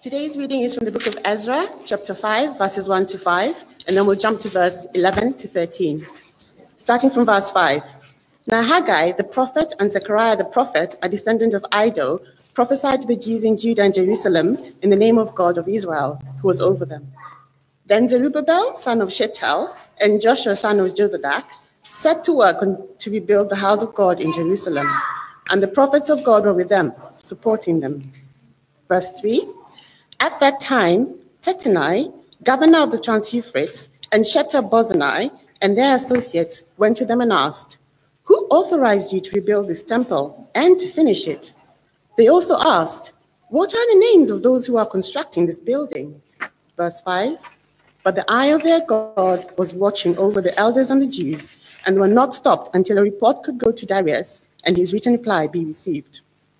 Today's reading is from the book of Ezra, chapter 5, verses 1 to 5, and then we'll jump to verse 11 to 13. Starting from verse 5. Now Haggai, the prophet, and Zechariah, the prophet, a descendant of Iddo, prophesied to the Jews in Judah and Jerusalem in the name of God of Israel, who was over them. Then Zerubbabel, son of Shealtiel, and Joshua, son of Jozadak, set to work to rebuild the house of God in Jerusalem, and the prophets of God were with them, supporting them. Verse 3. At that time, Tattenai, governor of the Trans-Euphrates, and Shethar-Bozenai and their associates went to them and asked, "Who authorized you to rebuild this temple and to finish it?" They also asked, "What are the names of those who are constructing this building?" Verse 5. But the eye of their God was watching over the elders and the Jews, and were not stopped until a report could go to Darius and his written reply be received.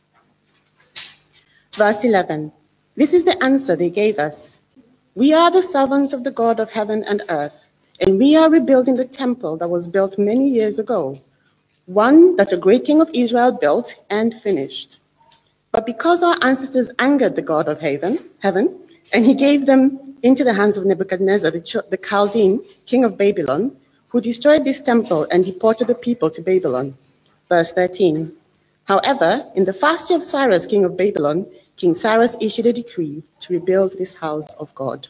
Verse 11. This is the answer they gave us. "We are the servants of the God of heaven and earth, and we are rebuilding the temple that was built many years ago, one that a great king of Israel built and finished. But because our ancestors angered the God of heaven, and he gave them into the hands of Nebuchadnezzar, the Chaldean, king of Babylon, who destroyed this temple and deported the people to Babylon." Verse 13. However, in the first year of Cyrus, king of Babylon, King Cyrus issued a decree to rebuild this house of God.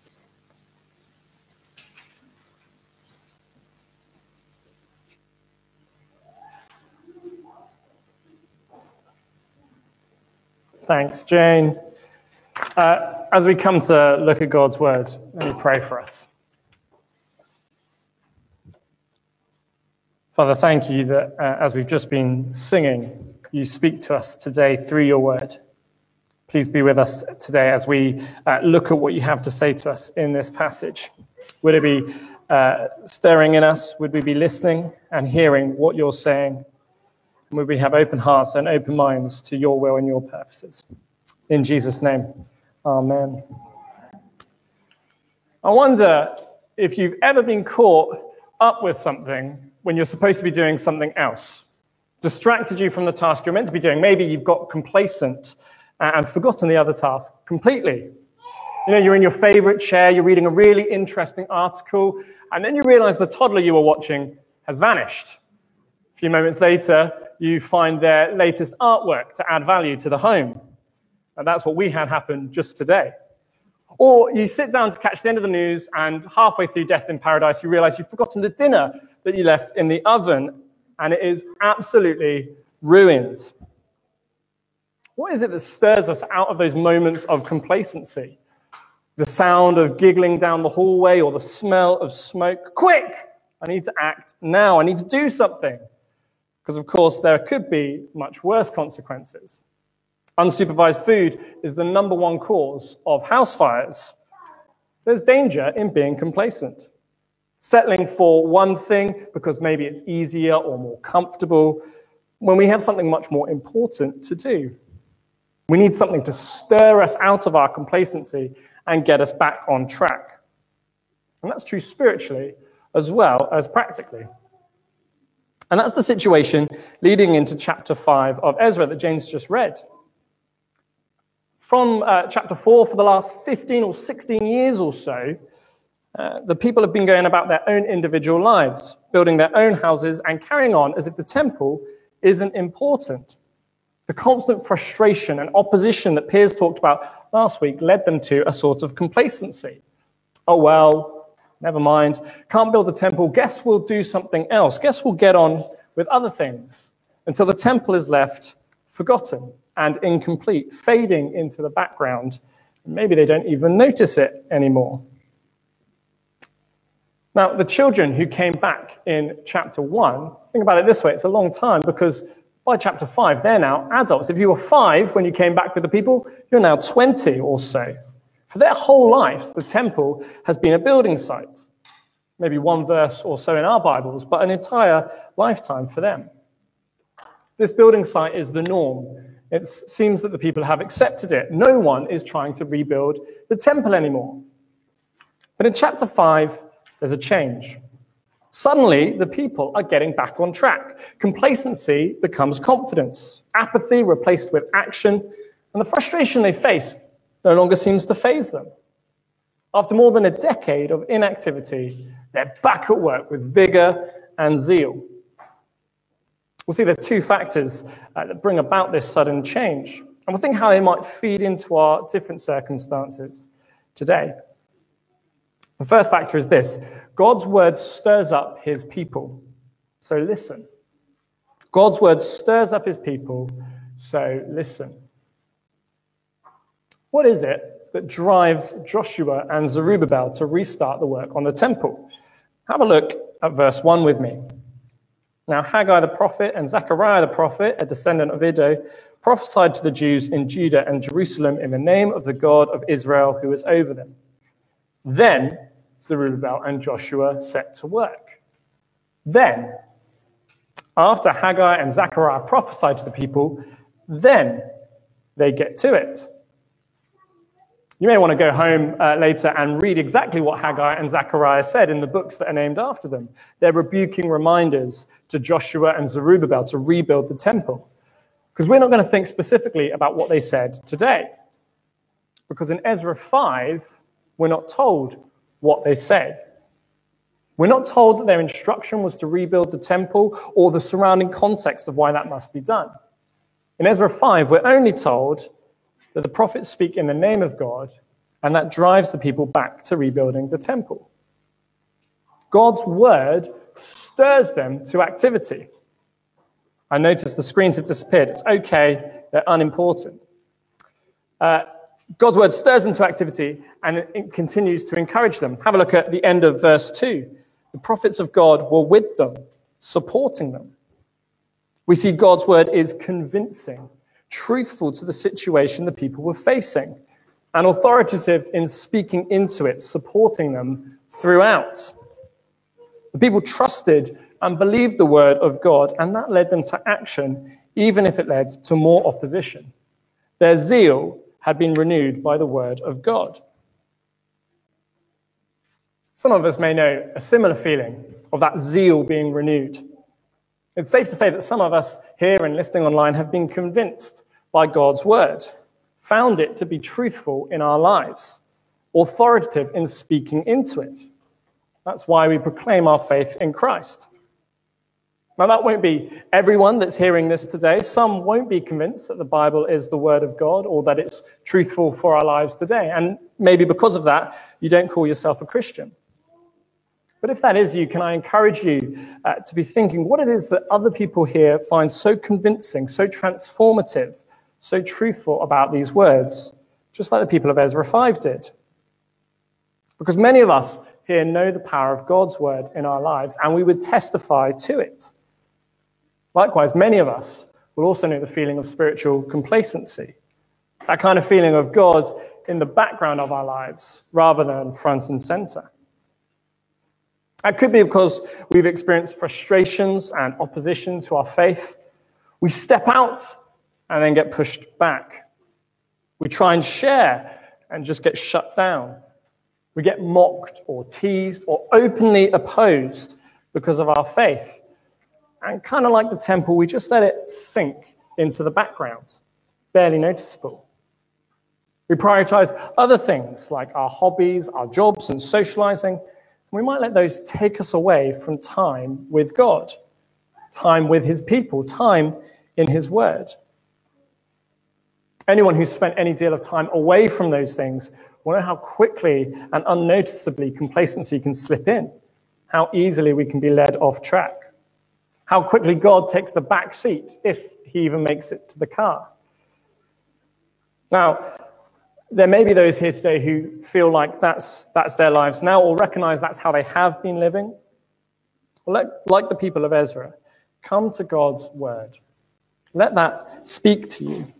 Thanks, Jane. As we come to look at God's word, let me pray for us. Father, thank you that as we've just been singing, you speak to us today through your word. Please be with us today as we look at what you have to say to us in this passage. Would it be stirring in us? Would we be listening and hearing what you're saying? And would we have open hearts and open minds to your will and your purposes? In Jesus' name, amen. I wonder if you've ever been caught up with something when you're supposed to be doing something else. Distracted you from the task you're meant to be doing. Maybe you've got complacent and forgotten the other task completely. You know, you're in your favorite chair, you're reading a really interesting article, and then you realize the toddler you were watching has vanished. A few moments later, you find their latest artwork to add value to the home. And that's what we had happen just today. Or you sit down to catch the end of the news, and halfway through Death in Paradise, you realize you've forgotten the dinner that you left in the oven, and it is absolutely ruined. What is it that stirs us out of those moments of complacency? The sound of giggling down the hallway or the smell of smoke? Quick! I need to act now. I need to do something. Because, of course, there could be much worse consequences. Unsupervised food is the number one cause of house fires. There's danger in being complacent. Settling for one thing because maybe it's easier or more comfortable when we have something much more important to do. We need something to stir us out of our complacency and get us back on track. And that's true spiritually as well as practically. And that's the situation leading into chapter 5 of Ezra that James just read. From chapter 4, for the last 15 or 16 years or so, the people have been going about their own individual lives, building their own houses and carrying on as if the temple isn't important. The constant frustration and opposition that Piers talked about last week led them to a sort of complacency. Oh, well, never mind. Can't build the temple. Guess we'll do something else. Guess we'll get on with other things until the temple is left forgotten and incomplete, fading into the background. Maybe they don't even notice it anymore. Now, the children who came back in chapter 1, think about it this way, it's a long time because by chapter 5, they're now adults. If you were 5 when you came back with the people, you're now 20 or so. For their whole lives, the temple has been a building site. Maybe one verse or so in our Bibles, but an entire lifetime for them. This building site is the norm. It seems that the people have accepted it. No one is trying to rebuild the temple anymore. But in chapter 5, there's a change. Suddenly, the people are getting back on track. Complacency becomes confidence. Apathy replaced with action. And the frustration they faced no longer seems to faze them. After more than a decade of inactivity, they're back at work with vigor and zeal. We'll see there's two factors that bring about this sudden change, and we'll think how they might feed into our different circumstances today. The first factor is this: God's word stirs up his people, so listen. God's word stirs up his people, so listen. What is it that drives Joshua and Zerubbabel to restart the work on the temple? Have a look at verse 1 with me. Now Haggai the prophet and Zechariah the prophet, a descendant of Iddo, prophesied to the Jews in Judah and Jerusalem in the name of the God of Israel who is over them. Then Zerubbabel and Joshua set to work. Then, after Haggai and Zechariah prophesied to the people, then they get to it. You may want to go home later and read exactly what Haggai and Zechariah said in the books that are named after them. They're rebuking reminders to Joshua and Zerubbabel to rebuild the temple. Because we're not going to think specifically about what they said today. Because in Ezra 5, we're not told what they said. We're not told that their instruction was to rebuild the temple or the surrounding context of why that must be done. In Ezra 5, we're only told that the prophets speak in the name of God, and that drives the people back to rebuilding the temple. God's word stirs them to activity. I noticed the screens have disappeared. It's okay, they're unimportant. God's word stirs them to activity, and it continues to encourage them. Have a look at the end of verse 2. The prophets of God were with them, supporting them. We see God's word is convincing, truthful to the situation the people were facing, and authoritative in speaking into it, supporting them throughout. The people trusted and believed the word of God, and that led them to action, even if it led to more opposition. Their zeal had been renewed by the word of God. Some of us may know a similar feeling of that zeal being renewed. It's safe to say that some of us here and listening online have been convinced by God's word, found it to be truthful in our lives, authoritative in speaking into it. That's why we proclaim our faith in Christ. Now, that won't be everyone that's hearing this today. Some won't be convinced that the Bible is the word of God or that it's truthful for our lives today. And maybe because of that, you don't call yourself a Christian. But if that is you, can I encourage you to be thinking what it is that other people here find so convincing, so transformative, so truthful about these words, just like the people of Ezra 5 did. Because many of us here know the power of God's word in our lives, and we would testify to it. Likewise, many of us will also know the feeling of spiritual complacency, that kind of feeling of God in the background of our lives rather than front and center. That could be because we've experienced frustrations and opposition to our faith. We step out and then get pushed back. We try and share and just get shut down. We get mocked or teased or openly opposed because of our faith. And kind of like the temple, we just let it sink into the background, barely noticeable. We prioritize other things like our hobbies, our jobs, and socializing. We might let those take us away from time with God, time with his people, time in his word. Anyone who's spent any deal of time away from those things will know how quickly and unnoticeably complacency can slip in, how easily we can be led off track, how quickly God takes the back seat, if he even makes it to the car. Now, there may be those here today who feel like that's their lives now, or recognize that's how they have been living. Well, like the people of Ezra, come to God's word. Let that speak to you.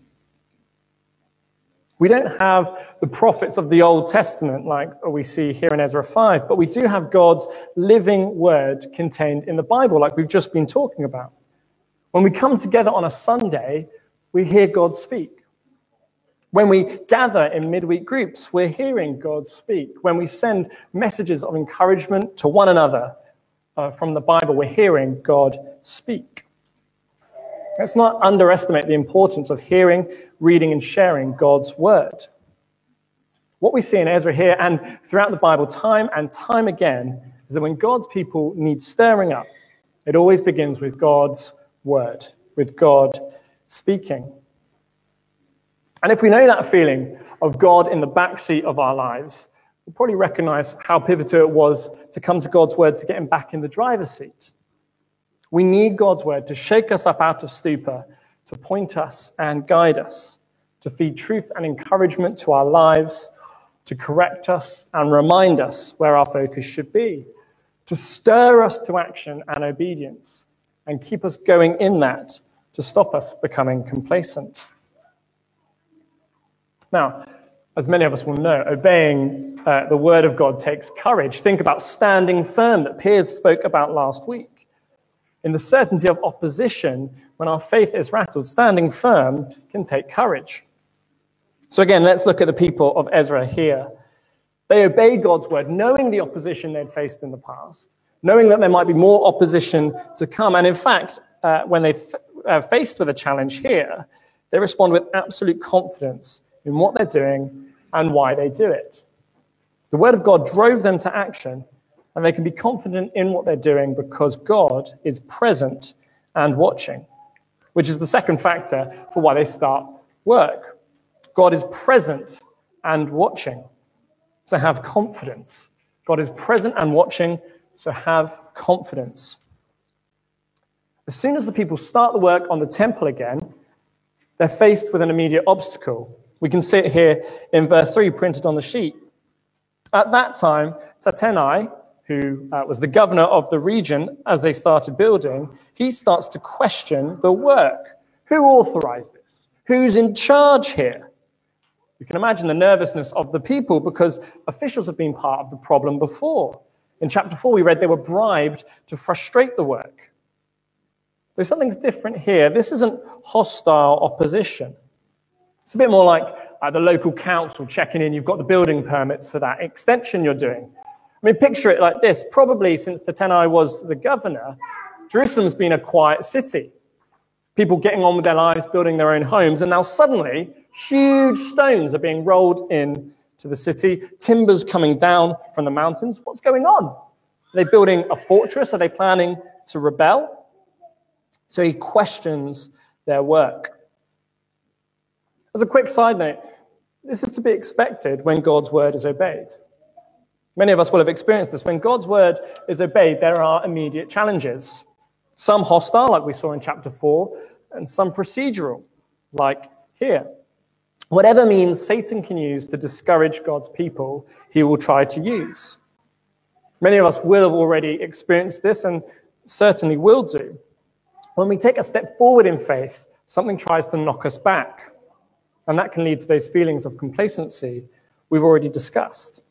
We don't have the prophets of the Old Testament like we see here in Ezra 5, but we do have God's living word contained in the Bible, like we've just been talking about. When we come together on a Sunday, we hear God speak. When we gather in midweek groups, we're hearing God speak. When we send messages of encouragement to one another from the Bible, we're hearing God speak. Let's not underestimate the importance of hearing, reading, and sharing God's word. What we see in Ezra here and throughout the Bible time and time again is that when God's people need stirring up, it always begins with God's word, with God speaking. And if we know that feeling of God in the backseat of our lives, we'll probably recognize how pivotal it was to come to God's word to get him back in the driver's seat. We need God's word to shake us up out of stupor, to point us and guide us, to feed truth and encouragement to our lives, to correct us and remind us where our focus should be, to stir us to action and obedience, and keep us going in that to stop us becoming complacent. Now, as many of us will know, obeying the word of God takes courage. Think about standing firm that Piers spoke about last week. In the certainty of opposition, when our faith is rattled, standing firm can take courage. So again, let's look at the people of Ezra here. They obeyed God's word, knowing the opposition they'd faced in the past, knowing that there might be more opposition to come. And in fact, when they faced with a challenge here, they respond with absolute confidence in what they're doing and why they do it. The word of God drove them to action, and they can be confident in what they're doing because God is present and watching, which is the second factor for why they start work. God is present and watching, so have confidence. God is present and watching, so have confidence. As soon as the people start the work on the temple again, they're faced with an immediate obstacle. We can see it here in verse 3 printed on the sheet. At that time, Tattenai, who was the governor of the region as they started building, he starts to question the work. Who authorized this? Who's in charge here? You can imagine the nervousness of the people because officials have been part of the problem before. In chapter 4, we read they were bribed to frustrate the work. Though something's different here. This isn't hostile opposition. It's a bit more like the local council checking in. You've got the building permits for that extension you're doing. I mean, picture it like this. Probably since Tattenai was the governor, Jerusalem's been a quiet city. People getting on with their lives, building their own homes, and now suddenly huge stones are being rolled in to the city, timbers coming down from the mountains. What's going on? Are they building a fortress? Are they planning to rebel? So he questions their work. As a quick side note, this is to be expected when God's word is obeyed. Many of us will have experienced this. When God's word is obeyed, there are immediate challenges. Some hostile, like we saw in chapter 4, and some procedural, like here. Whatever means Satan can use to discourage God's people, he will try to use. Many of us will have already experienced this and certainly will do. When we take a step forward in faith, something tries to knock us back. And that can lead to those feelings of complacency we've already discussed.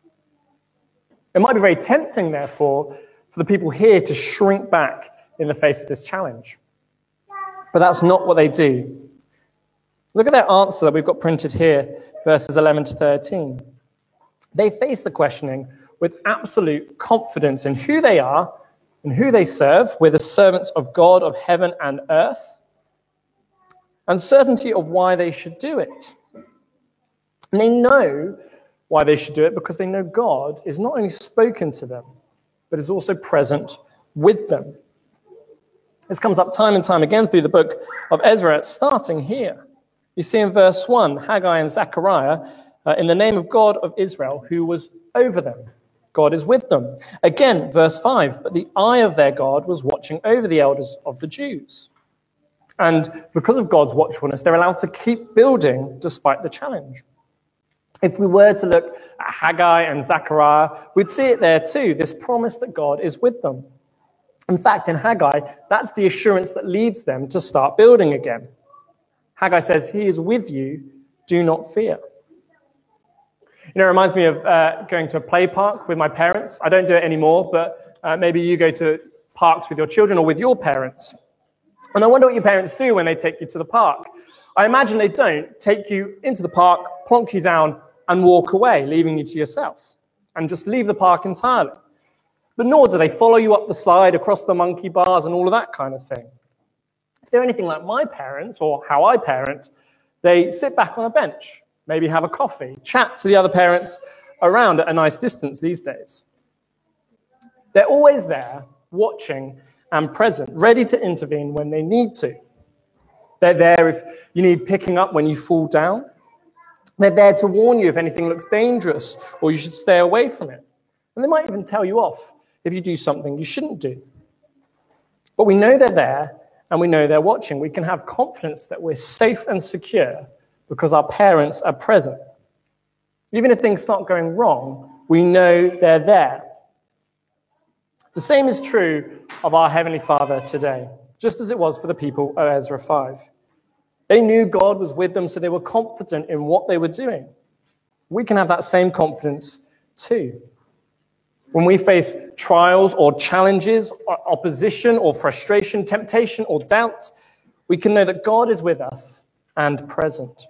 It might be very tempting, therefore, for the people here to shrink back in the face of this challenge. But that's not what they do. Look at their answer that we've got printed here, verses 11 to 13. They face the questioning with absolute confidence in who they are and who they serve. We're the servants of God of heaven and earth. And certainty of why they should do it. And they know why they should do it because they know God is not only spoken to them, but is also present with them. This comes up time and time again through the book of Ezra, starting here. You see in verse 1, Haggai and Zechariah, in the name of God of Israel, who was over them. God is with them. Again, verse 5, but the eye of their God was watching over the elders of the Jews. And because of God's watchfulness, they're allowed to keep building despite the challenge. If we were to look at Haggai and Zechariah, we'd see it there too, this promise that God is with them. In fact, in Haggai, that's the assurance that leads them to start building again. Haggai says, he is with you, do not fear. You know, it reminds me of going to a play park with my parents. I don't do it anymore, but maybe you go to parks with your children or with your parents. And I wonder what your parents do when they take you to the park. I imagine they don't take you into the park, plonk you down, and walk away, leaving you to yourself, and just leave the park entirely. But nor do they follow you up the slide, across the monkey bars, and all of that kind of thing. If they're anything like my parents, or how I parent, they sit back on a bench, maybe have a coffee, chat to the other parents around at a nice distance these days. They're always there, watching and present, ready to intervene when they need to. They're there if you need picking up when you fall down. They're there to warn you if anything looks dangerous or you should stay away from it. And they might even tell you off if you do something you shouldn't do. But we know they're there and we know they're watching. We can have confidence that we're safe and secure because our parents are present. Even if things start going wrong, we know they're there. The same is true of our Heavenly Father today, just as it was for the people of Ezra 5. They knew God was with them, so they were confident in what they were doing. We can have that same confidence too. When we face trials or challenges, or opposition or frustration, temptation or doubt, we can know that God is with us and present.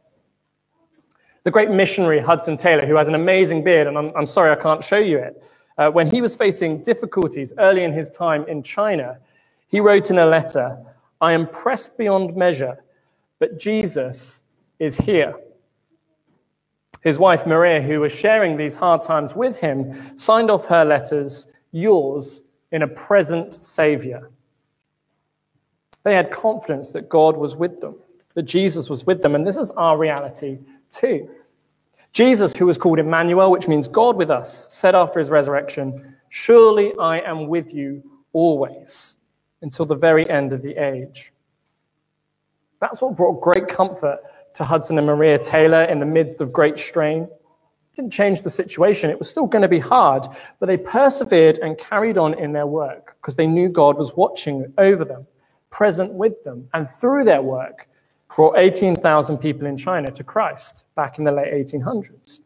The great missionary Hudson Taylor, who has an amazing beard, and I'm sorry I can't show you it, when he was facing difficulties early in his time in China, he wrote in a letter, "I am pressed beyond measure, but Jesus is here." His wife, Maria, who was sharing these hard times with him, signed off her letters, "Yours in a present Savior." They had confidence that God was with them, that Jesus was with them, and this is our reality too. Jesus, who was called Emmanuel, which means God with us, said after his resurrection, "Surely I am with you always, until the very end of the age." That's what brought great comfort to Hudson and Maria Taylor in the midst of great strain. It didn't change the situation. It was still going to be hard, but they persevered and carried on in their work because they knew God was watching over them, present with them, and through their work, brought 18,000 people in China to Christ back in the late 1800s.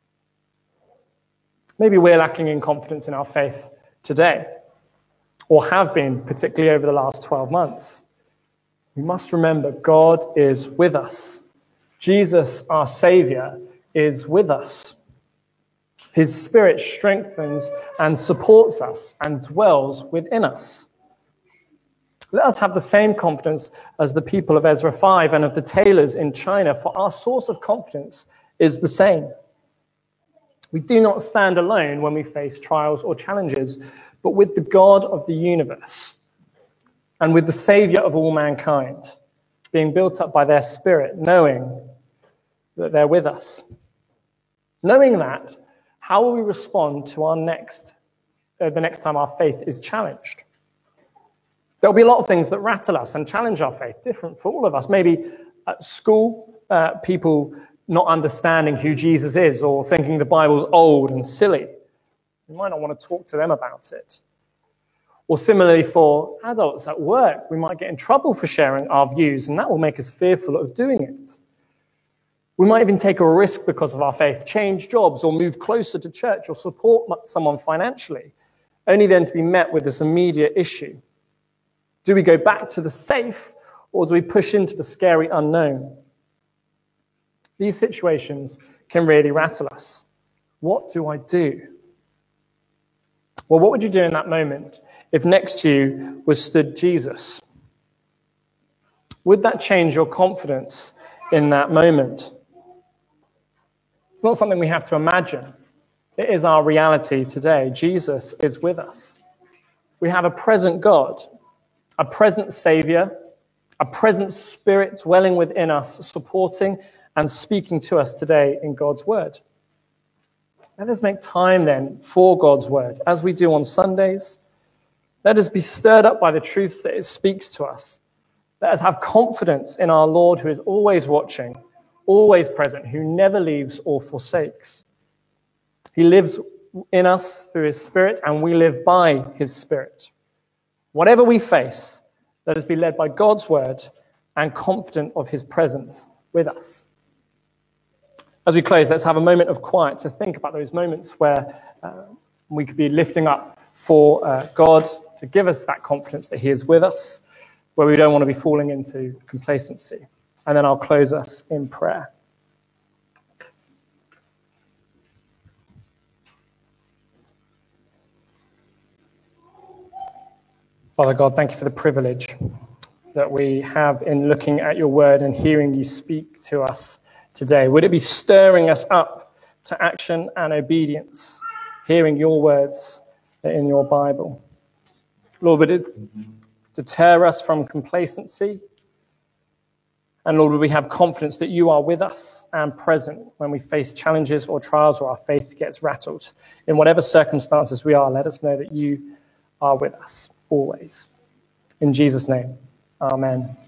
Maybe we're lacking in confidence in our faith today, or have been, particularly over the last 12 months. We must remember God is with us. Jesus, our Savior, is with us. His Spirit strengthens and supports us and dwells within us. Let us have the same confidence as the people of Ezra 5 and of the Taylors in China, for our source of confidence is the same. We do not stand alone when we face trials or challenges, but with the God of the universe and with the Savior of all mankind, being built up by their Spirit, knowing that they're with us. Knowing that, how will we respond to the next time our faith is challenged? There'll be a lot of things that rattle us and challenge our faith, different for all of us. Maybe at school, people not understanding who Jesus is or thinking the Bible's old and silly. We might not want to talk to them about it. Or similarly for adults at work, we might get in trouble for sharing our views, and that will make us fearful of doing it. We might even take a risk because of our faith, change jobs or move closer to church or support someone financially, only then to be met with this immediate issue. Do we go back to the safe, or do we push into the scary unknown? These situations can really rattle us. What do I do? Well, what would you do in that moment if next to you was stood Jesus? Would that change your confidence in that moment? It's not something we have to imagine. It is our reality today. Jesus is with us. We have a present God, a present Savior, a present Spirit dwelling within us, supporting and speaking to us today in God's Word. Let us make time then for God's Word, as we do on Sundays. Let us be stirred up by the truths that it speaks to us. Let us have confidence in our Lord, who is always watching, always present, who never leaves or forsakes. He lives in us through his Spirit, and we live by his Spirit. Whatever we face, let us be led by God's word and confident of his presence with us. As we close, let's have a moment of quiet to think about those moments where we could be lifting up for God to give us that confidence that he is with us, where we don't want to be falling into complacency. And then I'll close us in prayer. Father God, thank you for the privilege that we have in looking at your word and hearing you speak to us today? Would it be stirring us up to action and obedience, hearing your words in your Bible? Lord, would it deter us from complacency? And Lord, would we have confidence that you are with us and present when we face challenges or trials or our faith gets rattled? In whatever circumstances we are, let us know that you are with us always. In Jesus' name, amen.